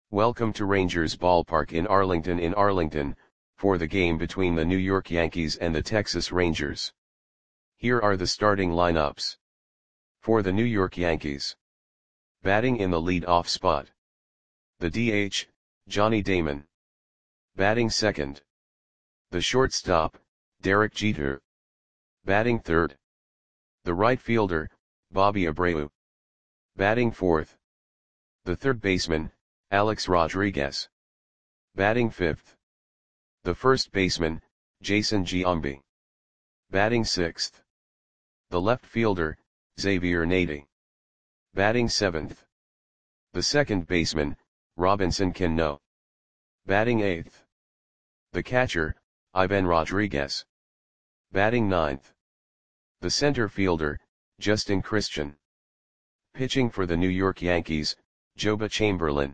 Welcome to Rangers Ballpark in Arlington, for the game between the New York Yankees and the Texas Rangers. Here are the starting lineups. For the New York Yankees. Batting in the lead-off spot. The DH, Johnny Damon. Batting second. The shortstop, Derek Jeter. Batting third. The right fielder, Bobby Abreu. Batting fourth. The third baseman, Alex Rodriguez. Batting fifth. The first baseman, Jason Giambi. Batting sixth. The left fielder, Xavier Nady. Batting seventh. The second baseman, Robinson Cano. Batting eighth. The catcher, Ivan Rodriguez. Batting ninth. The center fielder, Justin Christian. Pitching for the New York Yankees, Joba Chamberlain.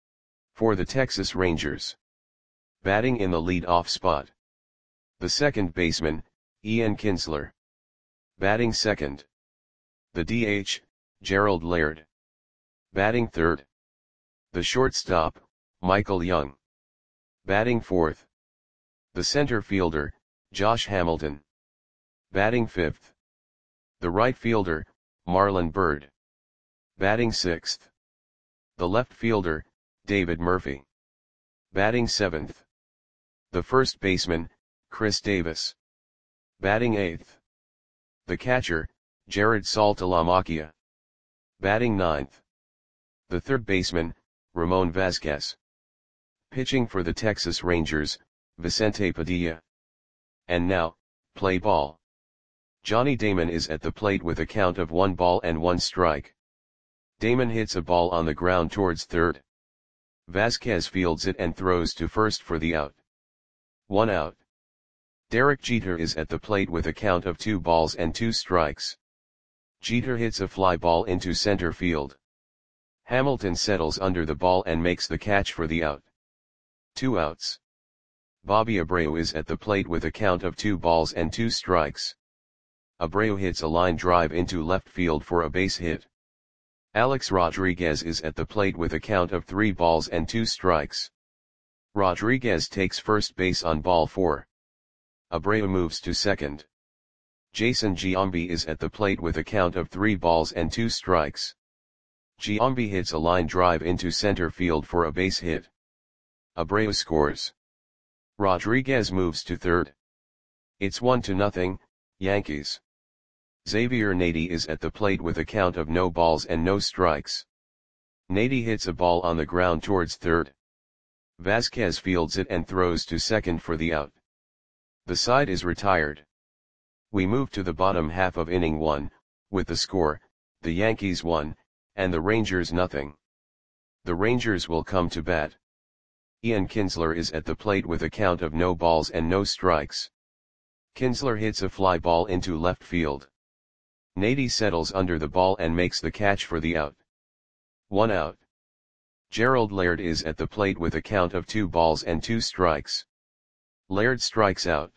For the Texas Rangers. Batting in the lead-off spot. The second baseman, Ian Kinsler. Batting second. The DH, Gerald Laird. Batting third. The shortstop, Michael Young. Batting fourth. The center fielder, Josh Hamilton. Batting fifth. The right fielder, Marlon Byrd. Batting sixth. The left fielder, David Murphy. Batting seventh. The first baseman, Chris Davis. Batting eighth. The catcher, Jared Saltalamacchia. Batting ninth. The third baseman, Ramon Vasquez. Pitching for the Texas Rangers, Vicente Padilla. And now, play ball. Johnny Damon is at the plate with a count of 1 strike. Damon hits a ball on the ground towards third. Vasquez fields it and throws to first for the out. 1 out. Derek Jeter is at the plate with a count of 2 strikes. Jeter hits a fly ball into center field. Hamilton settles under the ball and makes the catch for the out. 2 outs. Bobby Abreu is at the plate with a count of 2 strikes. Abreu hits a line drive into left field for a base hit. Alex Rodriguez is at the plate with a count of 3 strikes. Rodriguez takes first base on ball 4. Abreu moves to second. Jason Giambi is at the plate with a count of 3 strikes. Giambi hits a line drive into center field for a base hit. Abreu scores. Rodriguez moves to third. It's 1-0, Yankees. Xavier Nady is at the plate with a count of no strikes. Nady hits a ball on the ground towards third. Vasquez fields it and throws to second for the out. The side is retired. We move to the bottom half of inning 1, with the score, the Yankees 1, and the Rangers 0. The Rangers will come to bat. Ian Kinsler is at the plate with a count of no strikes. Kinsler hits a fly ball into left field. Nady settles under the ball and makes the catch for the out. 1 out. Gerald Laird is at the plate with a count of 2 strikes. Laird strikes out.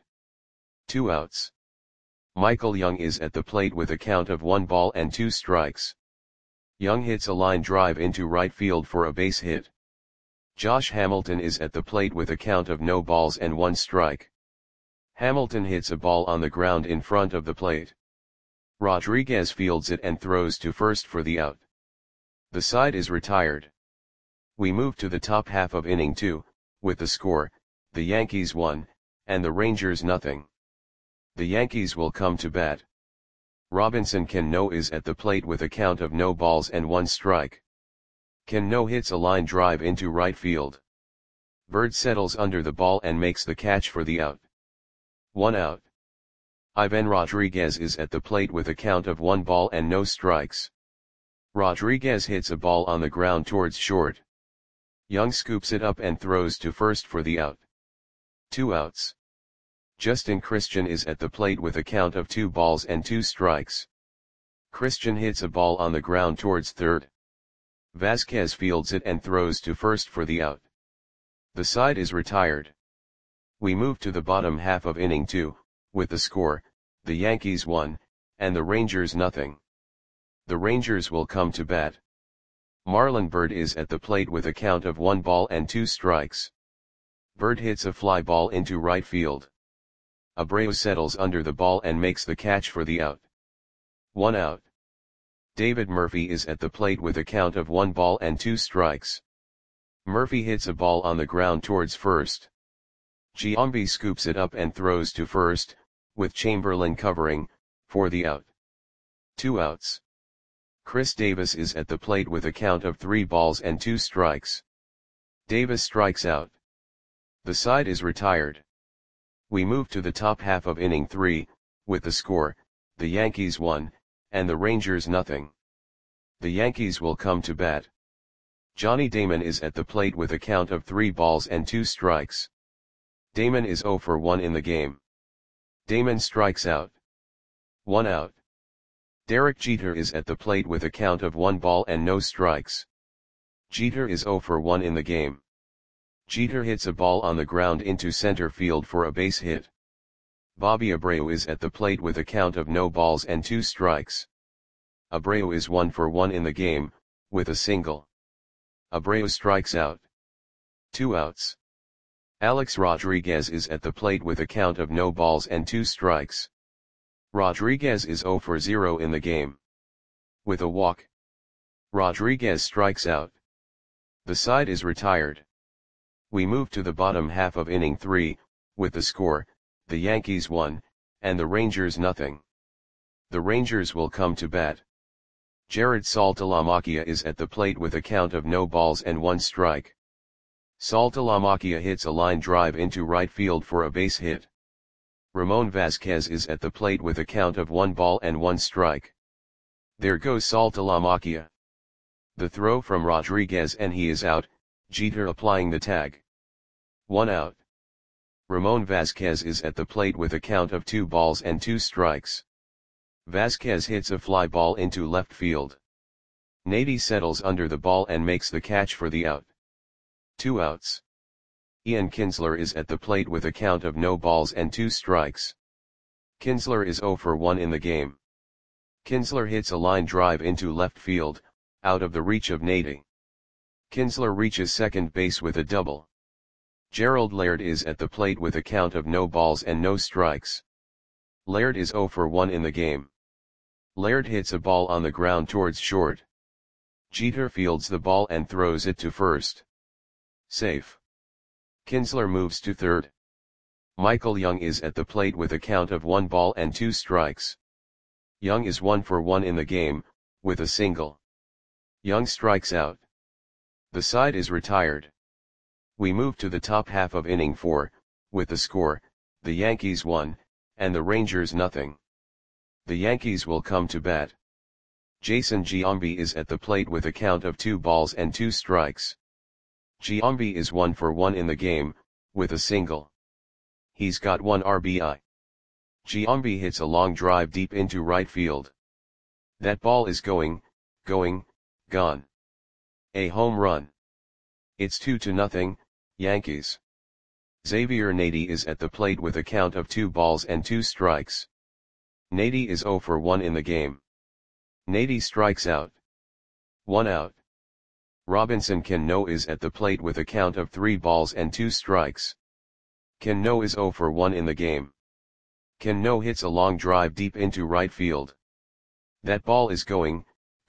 2 outs. Michael Young is at the plate with a count of 1 strikes. Young hits a line drive into right field for a base hit. Josh Hamilton is at the plate with a count of no 1 strike. Hamilton hits a ball on the ground in front of the plate. Rodriguez fields it and throws to first for the out. The side is retired. We move to the top half of inning 2, with the score, the Yankees 1, and the Rangers 0. The Yankees will come to bat. Robinson Cano is at the plate with a count of no 1 strike. Cano hits a line drive into right field. Byrd settles under the ball and makes the catch for the out. 1 out. Ivan Rodriguez is at the plate with a count of 1 strikes. Rodriguez hits a ball on the ground towards short. Young scoops it up and throws to first for the out. 2 outs. Justin Christian is at the plate with a count of 2 strikes. Christian hits a ball on the ground towards third. Vasquez fields it and throws to first for the out. The side is retired. We move to the bottom half of inning 2, with the score, the Yankees 1, and the Rangers 0. The Rangers will come to bat. Marlon Byrd is at the plate with a count of 1 ball and 2 strikes. Byrd hits a fly ball into right field. Abreu settles under the ball and makes the catch for the out. 1 out. David Murphy is at the plate with a count of 1 ball and 2 strikes. Murphy hits a ball on the ground towards first. Giambi scoops it up and throws to first, with Chamberlain covering, for the out. 2 outs. Chris Davis is at the plate with a count of 3 balls and 2 strikes. Davis strikes out. The side is retired. We move to the top half of inning 3, with the score, the Yankees 1, and the Rangers nothing. The Yankees will come to bat. Johnny Damon is at the plate with a count of 3 balls and 2 strikes. Damon is 0 for 1 in the game. Damon strikes out. 1 out. Derek Jeter is at the plate with a count of 1 ball and no strikes. Jeter is 0 for 1 in the game. Jeter hits a ball on the ground into center field for a base hit. Bobby Abreu is at the plate with a count of no balls and 2 strikes. Abreu is 1 for 1 in the game, with a single. Abreu strikes out. 2 outs. Alex Rodriguez is at the plate with a count of no balls and 2 strikes. Rodriguez is 0 for 0 in the game. With a walk. Rodriguez strikes out. The side is retired. We move to the bottom half of inning 3, with the score, the Yankees 1, and the Rangers nothing. The Rangers will come to bat. Jared Saltalamacchia is at the plate with a count of no balls and 1 strike. Saltalamacchia hits a line drive into right field for a base hit. Ramon Vasquez is at the plate with a count of 1 ball and 1 strike. There goes Saltalamacchia. The throw from Rodriguez and he is out, Jeter applying the tag. 1 out. Ramon Vasquez is at the plate with a count of 2 balls and 2 strikes. Vasquez hits a fly ball into left field. Nady settles under the ball and makes the catch for the out. 2 outs. Ian Kinsler is at the plate with a count of no balls and 2 strikes. Kinsler is 0 for 1 in the game. Kinsler hits a line drive into left field, out of the reach of Nady. Kinsler reaches second base with a double. Gerald Laird is at the plate with a count of no balls and no strikes. Laird is 0 for 1 in the game. Laird hits a ball on the ground towards short. Jeter fields the ball and throws it to first. Safe. Kinsler moves to third. Michael Young is at the plate with a count of 1 ball and 2 strikes. Young is 1 for 1 in the game, with a single. Young strikes out. The side is retired. We move to the top half of inning 4, with the score, the Yankees 1, and the Rangers nothing. The Yankees will come to bat. Jason Giambi is at the plate with a count of 2 balls and 2 strikes. Giambi is 1 for 1 in the game, with a single. He's got 1 RBI. Giambi hits a long drive deep into right field. That ball is going, gone. A home run. It's 2-0, Yankees. Xavier Nady is at the plate with a count of 2 balls and 2 strikes. Nady is 0 for 1 in the game. Nady strikes out. 1 out. Robinson Cano is at the plate with a count of 3 balls and 2 strikes. Cano is 0 for 1 in the game. Cano hits a long drive deep into right field. That ball is going,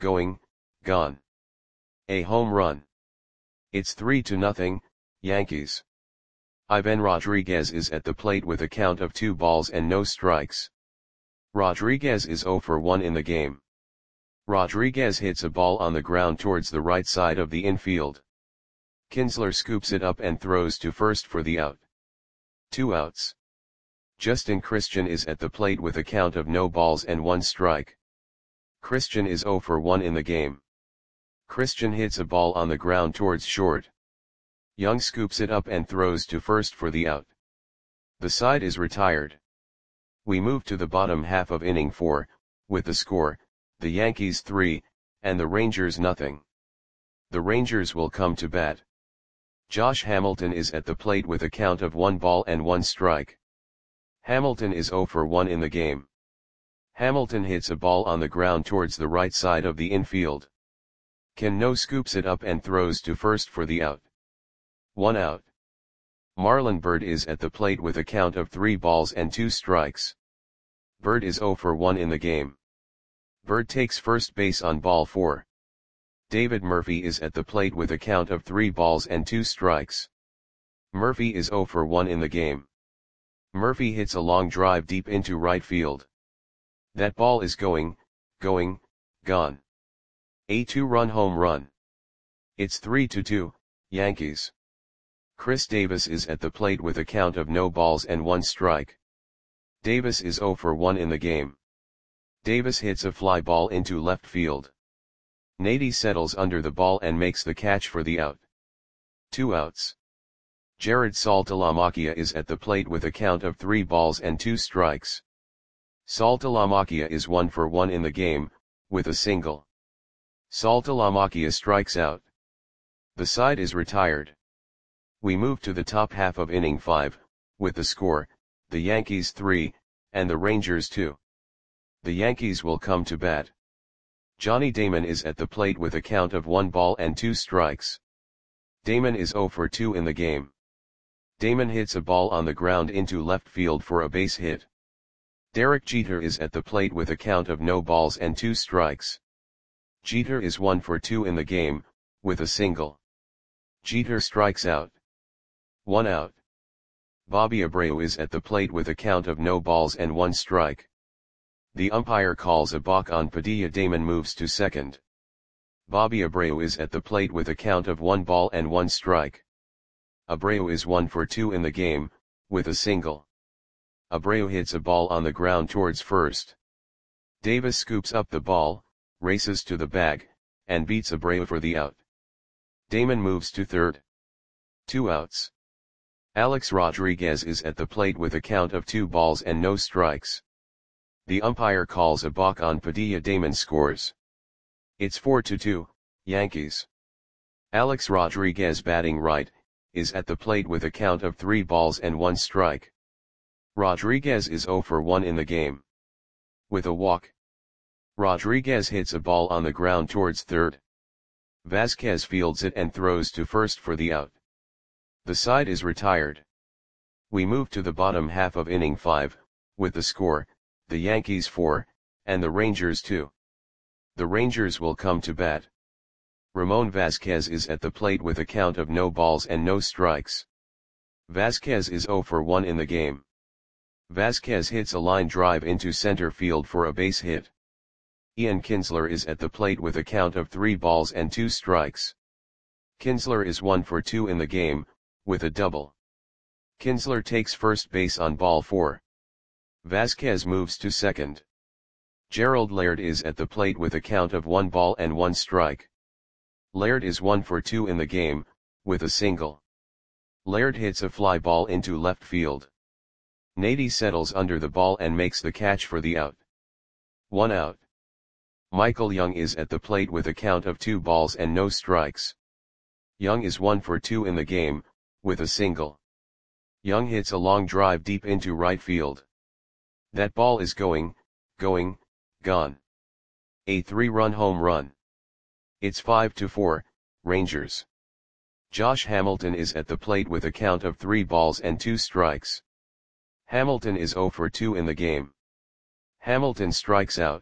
gone. A home run. It's 3-0, Yankees. Ivan Rodriguez is at the plate with a count of 2 balls and no strikes. Rodriguez is 0 for 1 in the game. Rodriguez hits a ball on the ground towards the right side of the infield. Kinsler scoops it up and throws to first for the out. 2 outs. Justin Christian is at the plate with a count of no balls and 1 strike. Christian is 0 for 1 in the game. Christian hits a ball on the ground towards short. Young scoops it up and throws to first for the out. The side is retired. We move to the bottom half of inning 4, with the score, the Yankees 3, and the Rangers nothing. The Rangers will come to bat. Josh Hamilton is at the plate with a count of 1 ball and 1 strike. Hamilton is 0 for 1 in the game. Hamilton hits a ball on the ground towards the right side of the infield. Cano scoops it up and throws to first for the out. 1 out. Marlon Byrd is at the plate with a count of 3 balls and 2 strikes. Byrd is 0 for 1 in the game. Byrd takes first base on ball 4. David Murphy is at the plate with a count of 3 balls and 2 strikes. Murphy is 0 for 1 in the game. Murphy hits a long drive deep into right field. That ball is going, gone. A 2-run home run. It's 3-2, Yankees. Chris Davis is at the plate with a count of no balls and 1 strike. Davis is 0 for 1 in the game. Davis hits a fly ball into left field. Nady settles under the ball and makes the catch for the out. 2 outs. Jared Saltalamacchia is at the plate with a count of 3 balls and 2 strikes. Saltalamacchia is 1 for 1 in the game, with a single. Saltalamacchia strikes out. The side is retired. We move to the top half of inning 5, with the score, the Yankees 3, and the Rangers 2. The Yankees will come to bat. Johnny Damon is at the plate with a count of 1 ball and 2 strikes. Damon is 0 for 2 in the game. Damon hits a ball on the ground into left field for a base hit. Derek Jeter is at the plate with a count of no balls and 2 strikes. Jeter is 1 for 2 in the game, with a single. Jeter strikes out. 1 out. Bobby Abreu is at the plate with a count of no balls and 1 strike. The umpire calls a balk on Padilla. Damon moves to second. Bobby Abreu is at the plate with a count of 1 ball and 1 strike. Abreu is 1 for 2 in the game, with a single. Abreu hits a ball on the ground towards first. Davis scoops up the ball, races to the bag, and beats Abreu for the out. Damon moves to third. 2 outs. Alex Rodriguez is at the plate with a count of 2 balls and no strikes. The umpire calls a balk on Padilla. Damon scores. It's 4-2, Yankees. Alex Rodriguez, batting right, is at the plate with a count of 3 balls and 1 strike. Rodriguez is 0 for 1 in the game. With a walk. Rodriguez hits a ball on the ground towards third. Vasquez fields it and throws to first for the out. The side is retired. We move to the bottom half of inning 5, with the score, the Yankees 4, and the Rangers 2. The Rangers will come to bat. Ramon Vasquez is at the plate with a count of no balls and no strikes. Vasquez is 0 for 1 in the game. Vasquez hits a line drive into center field for a base hit. Ian Kinsler is at the plate with a count of 3 balls and 2 strikes. Kinsler is 1 for 2 in the game, with a double. Kinsler takes first base on ball 4. Vasquez moves to second. Gerald Laird is at the plate with a count of 1 ball and 1 strike. Laird is 1 for 2 in the game, with a single. Laird hits a fly ball into left field. Nady settles under the ball and makes the catch for the out. 1 out. Michael Young is at the plate with a count of 2 balls and no strikes. Young is 1 for 2 in the game, with a single. Young hits a long drive deep into right field. That ball is going, gone. A 3-run home run. It's 5-4, Rangers. Josh Hamilton is at the plate with a count of 3 balls and 2 strikes. Hamilton is 0 for 2 in the game. Hamilton strikes out.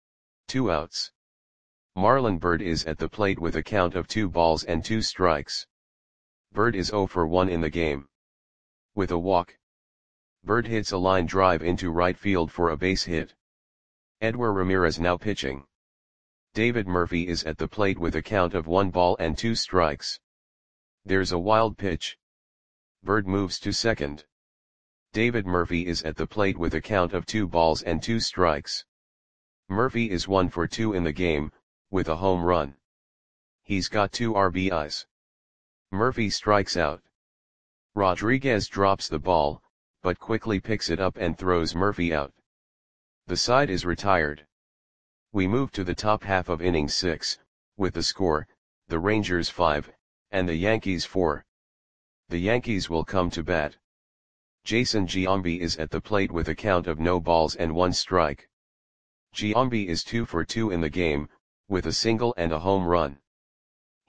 2 outs. Marlon Byrd is at the plate with a count of 2 balls and 2 strikes. Byrd is 0 for 1 in the game. With a walk. Byrd hits a line drive into right field for a base hit. Edward Ramirez now pitching. David Murphy is at the plate with a count of 1 ball and 2 strikes. There's a wild pitch. Byrd moves to second. David Murphy is at the plate with a count of 2 balls and 2 strikes. Murphy is 1 for 2 in the game, with a home run. He's got 2 RBIs. Murphy strikes out. Rodriguez drops the ball, but quickly picks it up and throws Murphy out. The side is retired. We move to the top half of inning 6, with the score, the Rangers 5, and the Yankees 4. The Yankees will come to bat. Jason Giambi is at the plate with a count of no balls and 1 strike. Giambi is 2 for 2 in the game, with a single and a home run.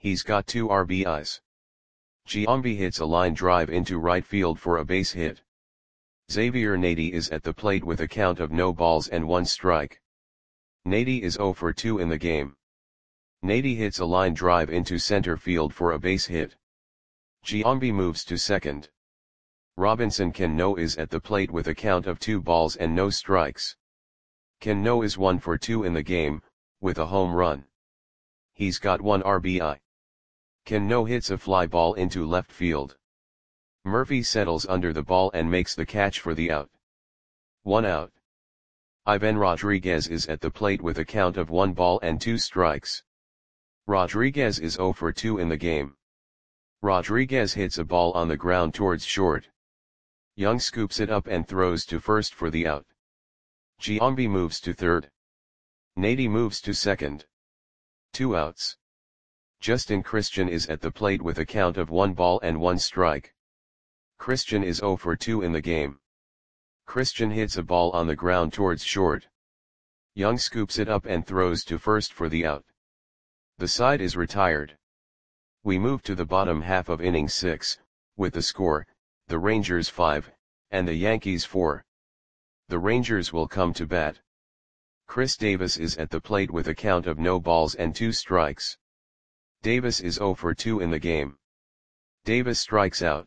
He's got 2 RBIs. Giambi hits a line drive into right field for a base hit. Xavier Nady is at the plate with a count of no balls and 1 strike. Nady is 0 for 2 in the game. Nady hits a line drive into center field for a base hit. Giambi moves to second. Robinson Cano is at the plate with a count of 2 balls and no strikes. Cano is 1 for 2 in the game, with a home run. He's got 1 RBI. Cano hits a fly ball into left field. Murphy settles under the ball and makes the catch for the out. 1 out. Ivan Rodriguez is at the plate with a count of 1 ball and 2 strikes. Rodriguez is 0 for 2 in the game. Rodriguez hits a ball on the ground towards short. Young scoops it up and throws to first for the out. Giambi moves to third. Nady moves to second. 2 outs. Justin Christian is at the plate with a count of 1 ball and 1 strike. Christian is 0 for 2 in the game. Christian hits a ball on the ground towards short. Young scoops it up and throws to first for the out. The side is retired. We move to the bottom half of inning 6, with the score, the Rangers 5, and the Yankees 4. The Rangers will come to bat. Chris Davis is at the plate with a count of no balls and 2 strikes. Davis is 0 for 2 in the game. Davis strikes out.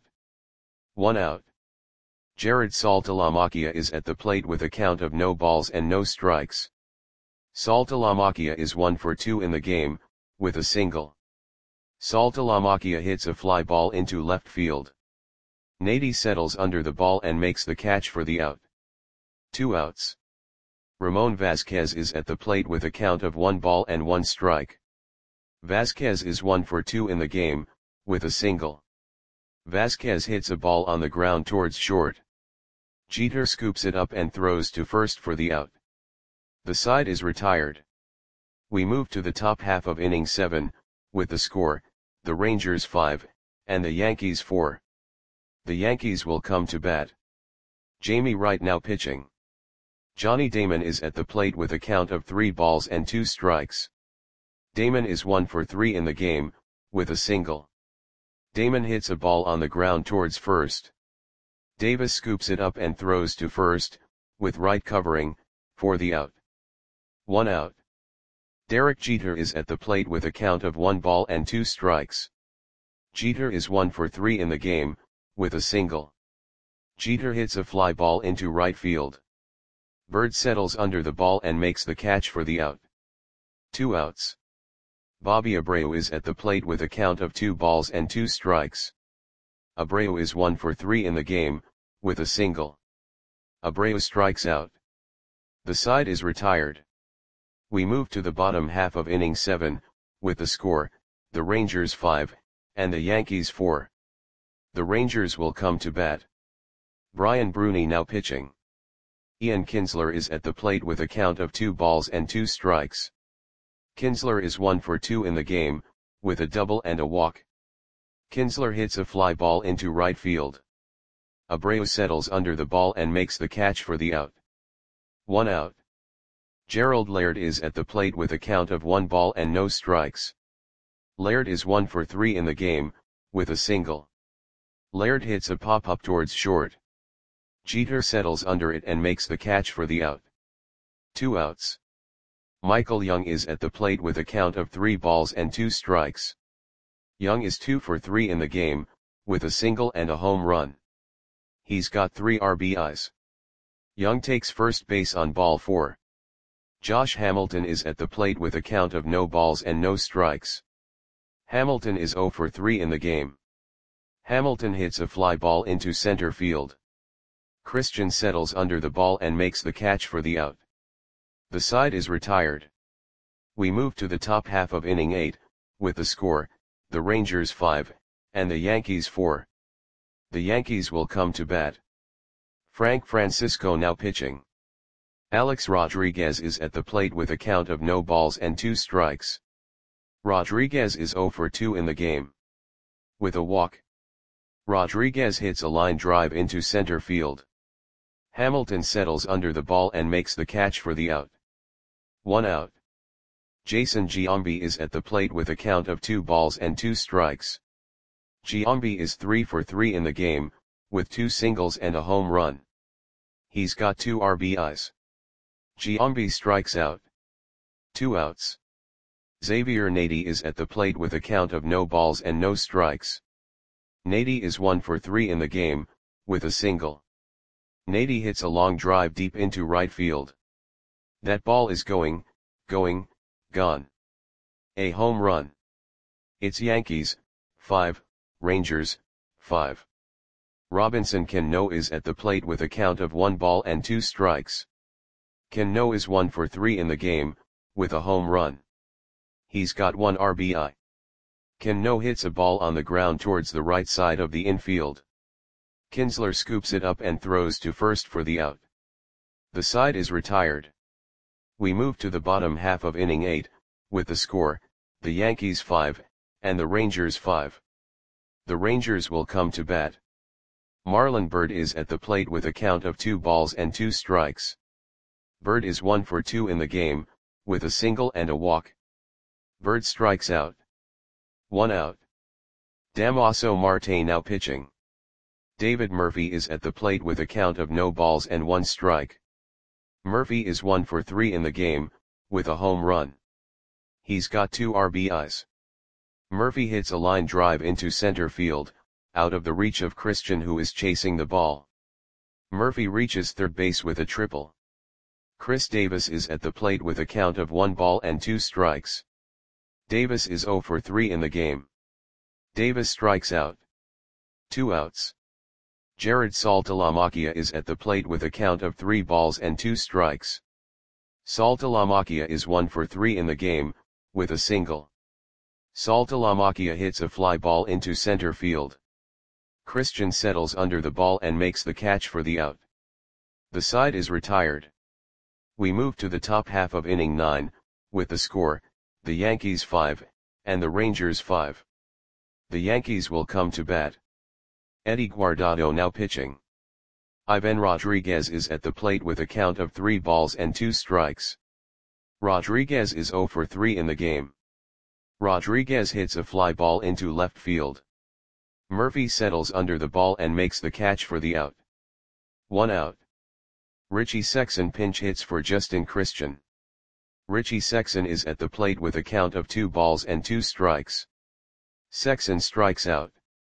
1 out. Jared Saltalamacchia is at the plate with a count of no balls and no strikes. Saltalamacchia is 1 for 2 in the game, with a single. Saltalamacchia hits a fly ball into left field. Nady settles under the ball and makes the catch for the out. 2 outs. Ramon Vasquez is at the plate with a count of 1 ball and 1 strike. Vasquez is 1 for 2 in the game, with a single. Vasquez hits a ball on the ground towards short. Jeter scoops it up and throws to first for the out. The side is retired. We move to the top half of inning 7, with the score, the Rangers 5, and the Yankees 4. The Yankees will come to bat. Jamie Wright now pitching. Johnny Damon is at the plate with a count of 3 balls and 2 strikes. Damon is 1 for 3 in the game, with a single. Damon hits a ball on the ground towards first. Davis scoops it up and throws to first, with Wright covering, for the out. 1 out. Derek Jeter is at the plate with a count of 1 ball and 2 strikes. Jeter is 1 for 3 in the game, with a single. Jeter hits a fly ball into right field. Bird settles under the ball and makes the catch for the out. 2 outs. Bobby Abreu is at the plate with a count of 2 balls and 2 strikes. Abreu is 1 for 3 in the game, with a single. Abreu strikes out. The side is retired. We move to the bottom half of inning 7, with the score, the Rangers 5, and the Yankees 4. The Rangers will come to bat. Brian Bruni now pitching. Ian Kinsler is at the plate with a count of 2 balls and 2 strikes. Kinsler is 1 for 2 in the game, with a double and a walk. Kinsler hits a fly ball into right field. Abreu settles under the ball and makes the catch for the out. 1 out. Gerald Laird is at the plate with a count of 1 ball and no strikes. Laird is 1 for 3 in the game, with a single. Laird hits a pop-up towards short. Jeter settles under it and makes the catch for the out. 2 outs. Michael Young is at the plate with a count of 3 balls and 2 strikes. Young is 2 for 3 in the game, with a single and a home run. He's got 3 RBIs. Young takes first base on ball 4. Josh Hamilton is at the plate with a count of no balls and no strikes. Hamilton is 0 for 3 in the game. Hamilton hits a fly ball into center field. Christian settles under the ball and makes the catch for the out. The side is retired. We move to the top half of inning 8, with the score, the Rangers 5, and the Yankees 4. The Yankees will come to bat. Frank Francisco now pitching. Alex Rodriguez is at the plate with a count of no balls and 2 strikes. Rodriguez is 0 for 2 in the game. With a walk. Rodriguez hits a line drive into center field. Hamilton settles under the ball and makes the catch for the out. 1 out. Jason Giambi is at the plate with a count of 2 balls and 2 strikes. Giambi is 3 for 3 in the game, with 2 singles and a home run. He's got 2 RBIs. Giambi strikes out. 2 outs. Xavier Nady is at the plate with a count of no balls and no strikes. Nady is 1 for 3 in the game, with a single. Nady hits a long drive deep into right field. That ball is going, gone. A home run. It's Yankees, 5, Rangers, 5. Robinson Cano is at the plate with a count of 1 ball and 2 strikes. Cano is 1 for 3 in the game, with a home run. He's got 1 RBI. Cano hits a ball on the ground towards the right side of the infield. Kinsler scoops it up and throws to first for the out. The side is retired. We move to the bottom half of inning 8, with the score, the Yankees 5, and the Rangers 5. The Rangers will come to bat. Marlon Byrd is at the plate with a count of 2 balls and 2 strikes. Byrd is 1 for 2 in the game, with a single and a walk. Byrd strikes out. 1 out. Damaso Marte now pitching. David Murphy is at the plate with a count of no balls and 1 strike. Murphy is 1 for 3 in the game, with a home run. He's got 2 RBIs. Murphy hits a line drive into center field, out of the reach of Christian, who is chasing the ball. Murphy reaches third base with a triple. Chris Davis is at the plate with a count of 1 ball and 2 strikes. Davis is 0 for 3 in the game. Davis strikes out. 2 outs. Jared Saltalamacchia is at the plate with a count of 3 balls and 2 strikes. Saltalamacchia is 1 for 3 in the game, with a single. Saltalamacchia hits a fly ball into center field. Christian settles under the ball and makes the catch for the out. The side is retired. We move to the top half of inning 9, with the score, the Yankees 5, and the Rangers 5. The Yankees will come to bat. Eddie Guardado now pitching. Ivan Rodriguez is at the plate with a count of 3 balls and 2 strikes. Rodriguez is 0 for 3 in the game. Rodriguez hits a fly ball into left field. Murphy settles under the ball and makes the catch for the out. 1 out. Richie Sexson pinch hits for Justin Christian. Richie Sexson is at the plate with a count of 2 balls and 2 strikes. Sexson strikes out.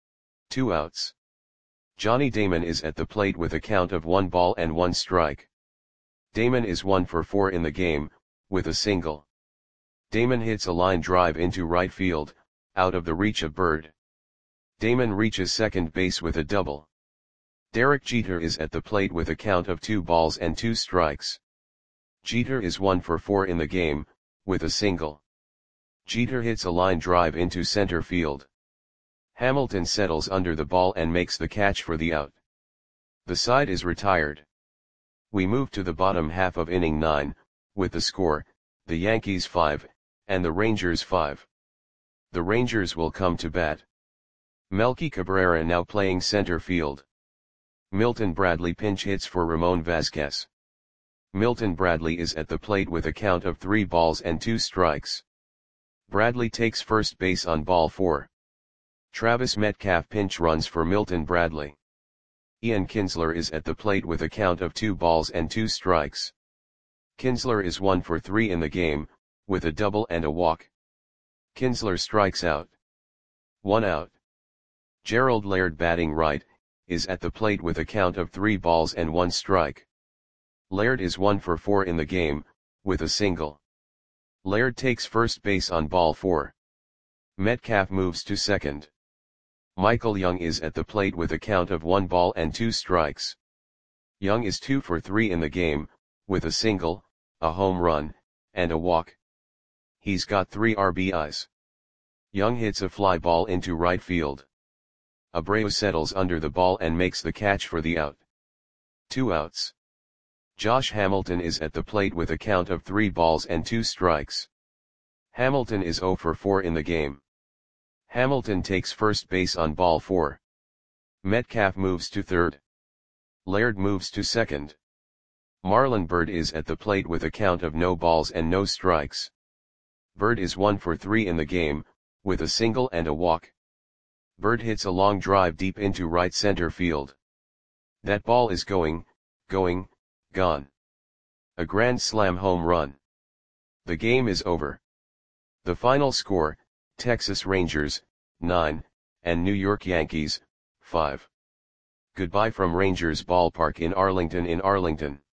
2 outs. Johnny Damon is at the plate with a count of 1 ball and 1 strike. Damon is 1 for 4 in the game, with a single. Damon hits a line drive into right field, out of the reach of Byrd. Damon reaches second base with a double. Derek Jeter is at the plate with a count of 2 balls and 2 strikes. Jeter is 1 for 4 in the game, with a single. Jeter hits a line drive into center field. Hamilton settles under the ball and makes the catch for the out. The side is retired. We move to the bottom half of inning 9, with the score, the Yankees 5, and the Rangers 5. The Rangers will come to bat. Melky Cabrera now playing center field. Milton Bradley pinch hits for Ramon Vazquez. Milton Bradley is at the plate with a count of 3 balls and 2 strikes. Bradley takes first base on ball 4. Travis Metcalf pinch runs for Milton Bradley. Ian Kinsler is at the plate with a count of 2 balls and 2 strikes. Kinsler is 1 for 3 in the game, with a double and a walk. Kinsler strikes out. 1 out. Gerald Laird batting right, is at the plate with a count of 3 balls and 1 strike. Laird is 1 for 4 in the game, with a single. Laird takes first base on ball 4. Metcalf moves to second. Michael Young is at the plate with a count of 1 ball and 2 strikes. Young is 2 for 3 in the game, with a single, a home run, and a walk. He's got 3 RBIs. Young hits a fly ball into right field. Abreu settles under the ball and makes the catch for the out. 2 outs. Josh Hamilton is at the plate with a count of 3 balls and 2 strikes. Hamilton is 0 for 4 in the game. Hamilton takes first base on ball 4. Metcalf moves to third. Laird moves to second. Marlon Byrd is at the plate with a count of no balls and no strikes. Bird is 1 for 3 in the game, with a single and a walk. Bird hits a long drive deep into right center field. That ball is going, gone. A grand slam home run. The game is over. The final score, Texas Rangers, 9, and New York Yankees, 5. Goodbye from Rangers Ballpark in Arlington.